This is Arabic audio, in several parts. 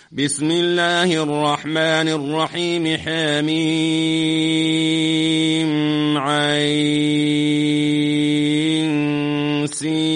بسم الله الرحمن الرحيم حميم عين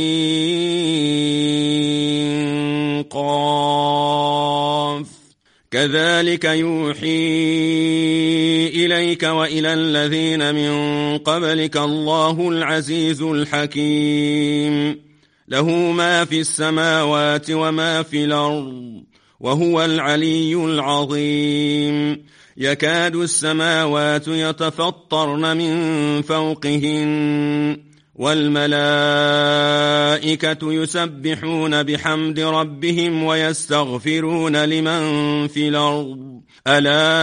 سين قاف كذلك يوحي إليك وإلى الذين من قبلك الله العزيز الحكيم له ما في السماوات وما في الأرض وهو العلي العظيم يكاد السماوات يتفطرن من فوقهن والملائكة يسبحون بحمد ربهم ويستغفرون لمن في الأرض ألا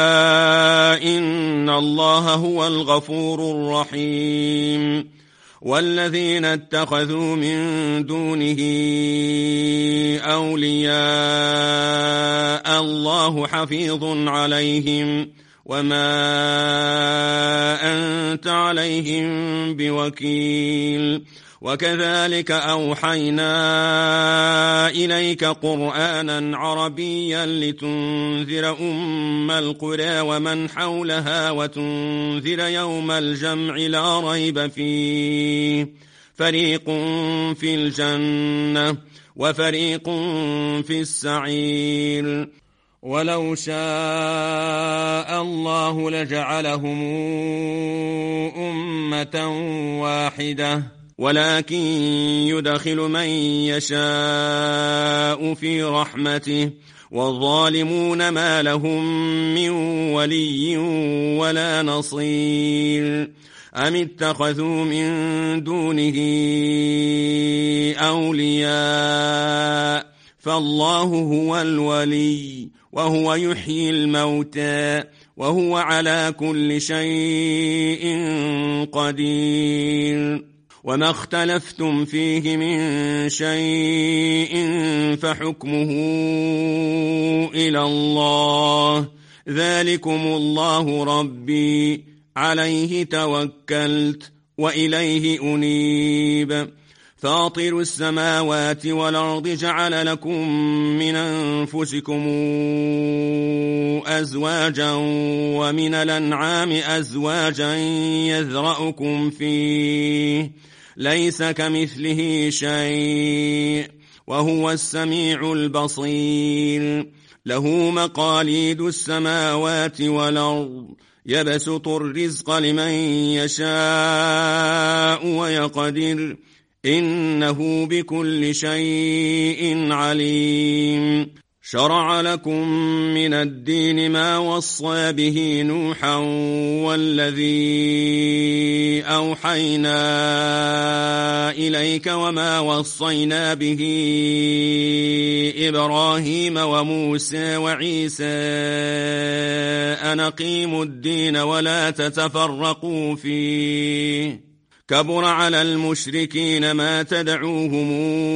إن الله هو الغفور الرحيم والذين اتخذوا من دونه أولياء الله حفيظ عليهم وما أنت عليهم بوكيل وكذلك أوحينا إليك قرآنا عربيا لتنذر أم القرى ومن حولها وتنذر يوم الجمع لا ريب فيه فريق في الجنة وفريق في السعير ولو شاء الله لجعلهم أمة واحدة ولكن يدخل من يشاء في رحمته والظالمون ما لهم من ولي ولا نصير أم اتخذوا من دونه أولياء فالله هو الولي وهو يحيي الموتى وهو على كل شيء قدير وما اختلفتم فيه من شيء فحكمه إلى الله ذلكم الله ربي عليه توكلت وإليه أنيب فاطر السماوات والأرض جعل لكم من أنفسكم أزواجا ومن الأنعام أزواجا يذرأكم فيه ليس كمثله شيء وهو السميع البصير له مقاليد السماوات والأرض يبسط الرزق لمن يشاء ويقدر إنه بكل شيء عليم شرع لكم من الدين ما وصى به نوحا والذي أوحينا إليك وما وصينا به إبراهيم وموسى وعيسى أن أقيموا الدين ولا تتفرقوا فيه كبر على المشركين ما تدعوهم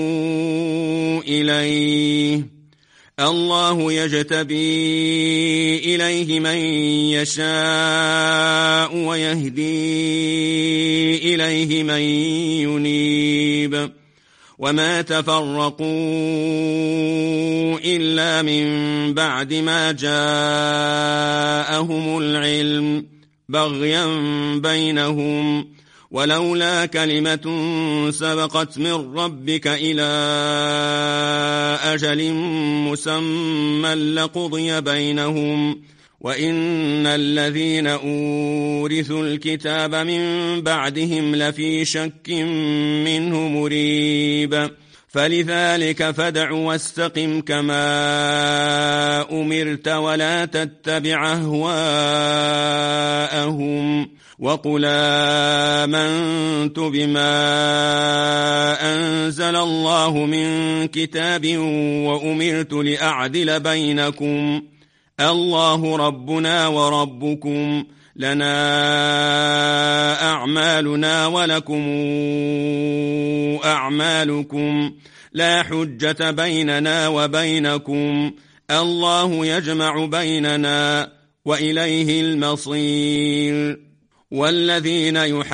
إليه الله يجتبي إليه من يشاء ويهدي إليه من ينيب وما تفرقوا إلا من بعد ما جاءهم العلم بغيا بينهم ولولا كلمة سبقت من ربك إلى أجل مسمى لقضي بينهم وإن الذين أورثوا الكتاب من بعدهم لفي شك منه مريب فلذلك فادع واستقم كما أمرت ولا تتبع أهواءهم وقل آمنت بما أنزل الله من كتاب وأمرت لأعدل بينكم الله ربنا وربكم لنا أعمالنا ولكم أعمالكم لا حجة بيننا وبينكم الله يجمع بيننا وإليه المصير والذين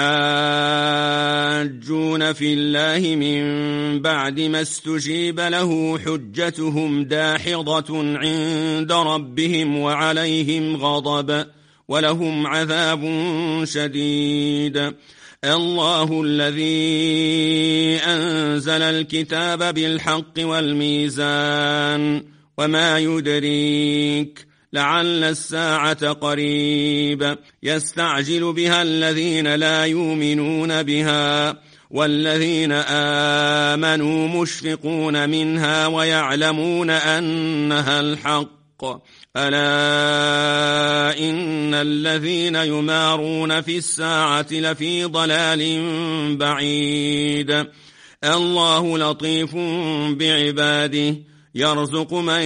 يحاجون في الله من بعد ما استجيب له حجتهم داحضة عند ربهم وعليهم غضب ولهم عذاب شديد. الله الذي أنزل الكتاب بالحق والميزان وما يدريك لعل الساعة قريب يستعجل بها الذين لا يؤمنون بها والذين آمنوا مشفقون منها ويعلمون أنها الحق. ألا إن الذين يمارون في الساعة لفي ضلال بعيد. الله لطيف بعباده يرزق من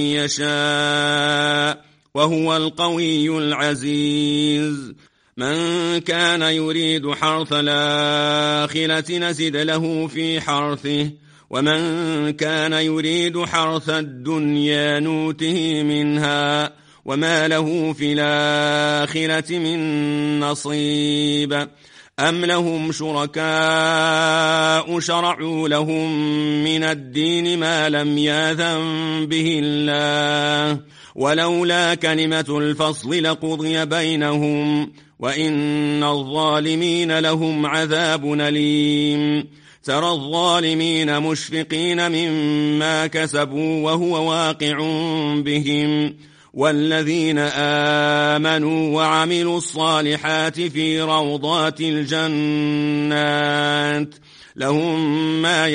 يشاء وهو القوي العزيز. من كان يريد حرث الآخرة نزد له في حرثه ومن كان يريد حرث الدنيا نوته منها وما له في الآخرة من نصيب. أم لهم شركاء شرعوا لهم من الدين ما لم يأذن به الله ولولا كلمة الفصل لقضي بينهم وإن الظالمين لهم عذاب أليم. ترى الظالمين مشفقين مما كسبوا وهو واقع بهم والذين آمنوا وعملوا الصالحات في روضات الجنات لهم ما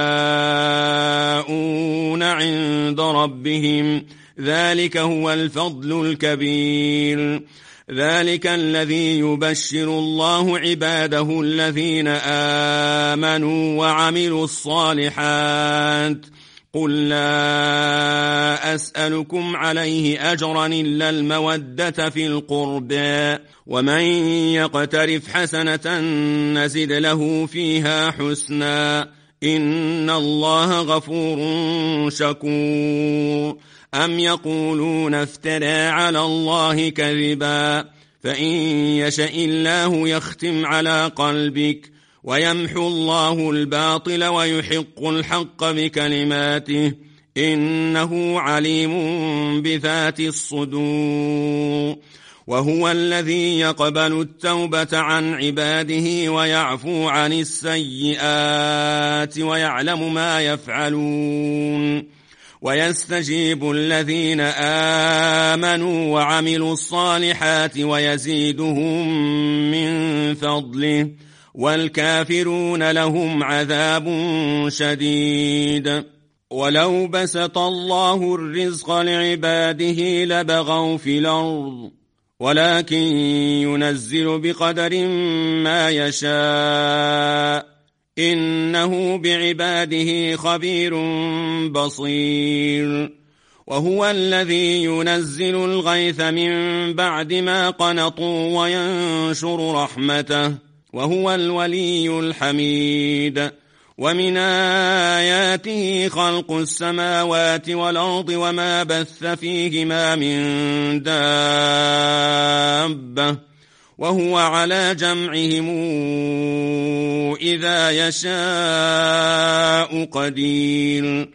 يشاءون عند ربهم ذلك هو الفضل الكبير. ذلك الذي يبشر الله عباده الذين آمنوا وعملوا الصالحات. قل لا أسألكم عليه أجرا إلا المودة في القربى ومن يقترف حسنة نزد له فيها حسنا إن الله غفور شكور. أم يقولون افترى على الله كذبا فإن يشأ الله يختم على قلبك ويمحو الله الباطل ويحق الحق بكلماته إنه عليم بذات الصدور. وهو الذي يقبل التوبة عن عباده ويعفو عن السيئات ويعلم ما يفعلون ويستجيب الذين آمنوا وعملوا الصالحات ويزيدهم من فضله والكافرون لهم عذاب شديد. ولو بسط الله الرزق لعباده لبغوا في الأرض ولكن ينزل بقدر ما يشاء إنه بعباده خبير بصير. وهو الذي ينزل الغيث من بعد ما قنطوا وينشر رحمته وهو الولي الحميد. ومن آياته خلق السماوات والأرض وما بث فيهما من دابة وهو على جمعهم إذا يشاء قدير.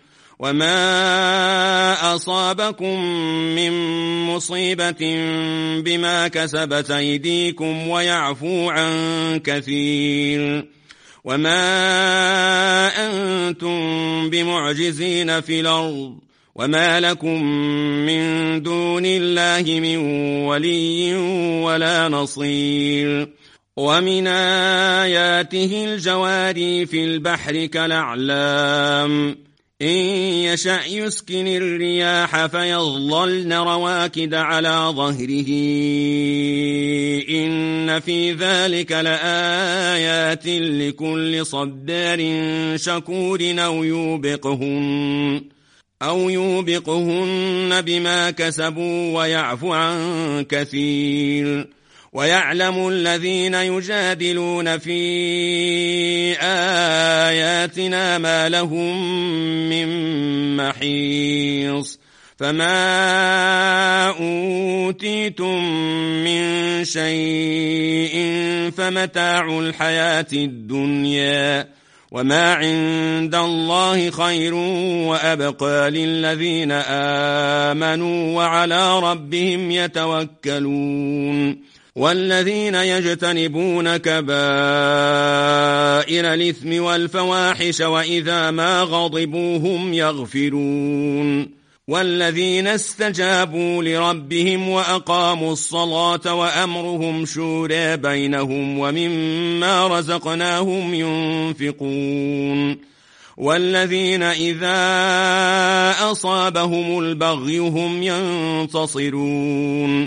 وما أصابكم من مصيبة بما كسبت أيديكم ويعفو عن كثير. وما أنتم بمعجزين في الأرض وما لكم من دون الله من ولي ولا نصير. ومن آياته الجواري في البحر كالأعلام إن يشأ يسكن الرياح فيظللن رواكد على ظهره إن في ذلك لآيات لكل صبار شكور أو يوبقهن بما كسبوا ويعفو عن كثير. ويعلم الذين يجادلون في آياتنا ما لهم من محيص فما أوتيتم من شيء فمتاع الحياة الدنيا وما عند الله خير وأبقى للذين آمنوا وعلى ربهم يتوكلون والذين يجتنبون كبائر الإثم والفواحش وإذا ما غضبوا هم يغفرون والذين استجابوا لربهم وأقاموا الصلاة وأمرهم شورى بينهم ومما رزقناهم ينفقون والذين إذا أصابهم البغي هم ينتصرون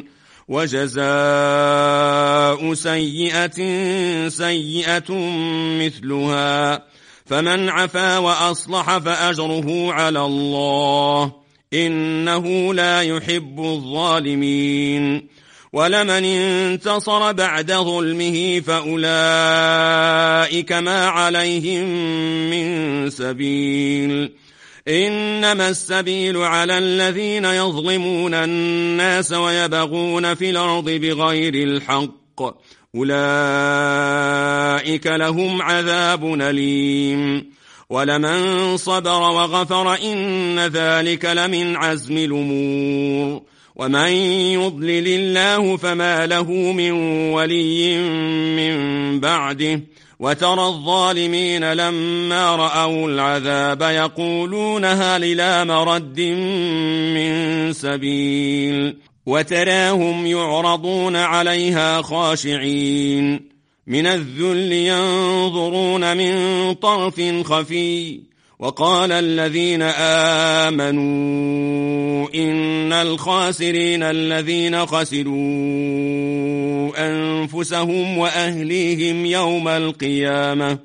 وجزاء سيئة سيئة مثلها فمن عفا وأصلح فأجره على الله إنه لا يحب الظالمين ولمن انتصر بعد ظلمه فأولئك ما عليهم من سبيل إنما السبيل على الذين يظلمون الناس ويبغون في الأرض بغير الحق أولئك لهم عذاب أليم ولمن صبر وغفر إن ذلك لمن عزم الأمور ومن يضلل الله فما له من ولي من بعده وترى الظالمين لما رأوا العذاب يقولون هل إلى مرد من سبيل وتراهم يعرضون عليها خاشعين من الذل ينظرون من طرف خفي وقال الذين آمنوا إن الخاسرين الذين خسروا أنفسهم وأهليهم يوم القيامة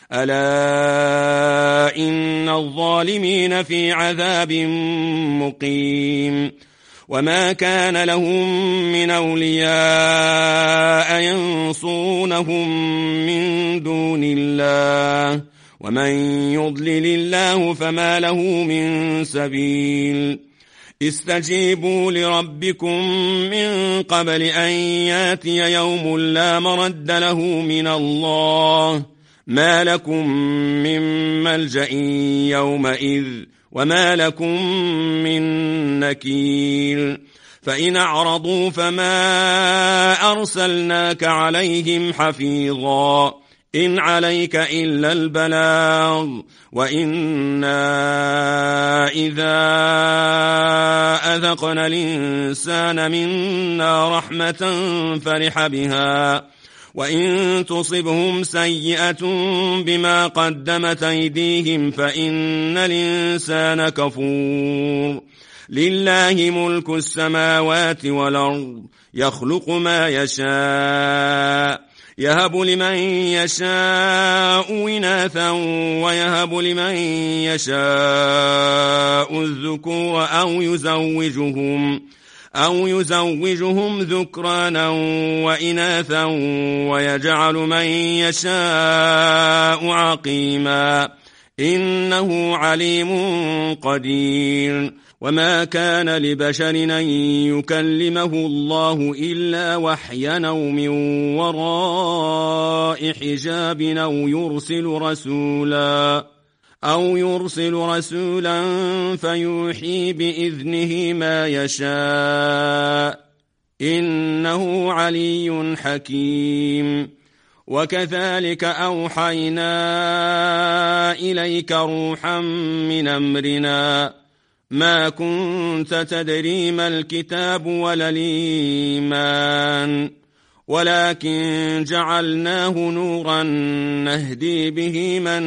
ألا إن الظالمين في عذاب مقيم وما كان لهم من أولياء ينصونهم من دون الله ومن يضلل الله فما له من سبيل استجيبوا لربكم من قبل أن ياتي يوم لا مرد له من الله ما لكم من ملجأ يومئذ وما لكم من نكير فإن أعرضوا فما أرسلناك عليهم حفيظا إن عليك إلا البلاغ وإنا إذا أذقنا الإنسان منا رحمة فرح بها وإن تصبهم سيئة بما قدمت أيديهم فإن الإنسان كفور لله ملك السماوات والأرض يخلق ما يشاء يهب لمن يشاء إناثا ويهب لمن يشاء الذكور أو يزوجهم ذكرانا وإناثا ويجعل من يشاء عقيما إنه عليم قدير وما كان لبشر أن يكلمه الله إلا وحيا أو من وراء حجاب أو يرسل رسولا فيوحي بإذنه ما يشاء إنه علي حكيم وكذلك أوحينا إليك روحا من أمرنا ما كنت تدري ما الكتاب ولا الإيمان ولكن جعلناه نورا نهدي به من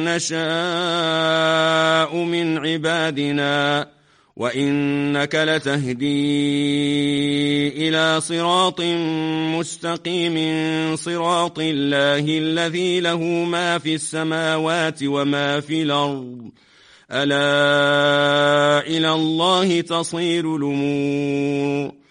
نشاء من عبادنا وإنك لتهدي إلى صراط مستقيم صراط الله الذي له ما في السماوات وما في الأرض ألا إلى الله تصير الأمور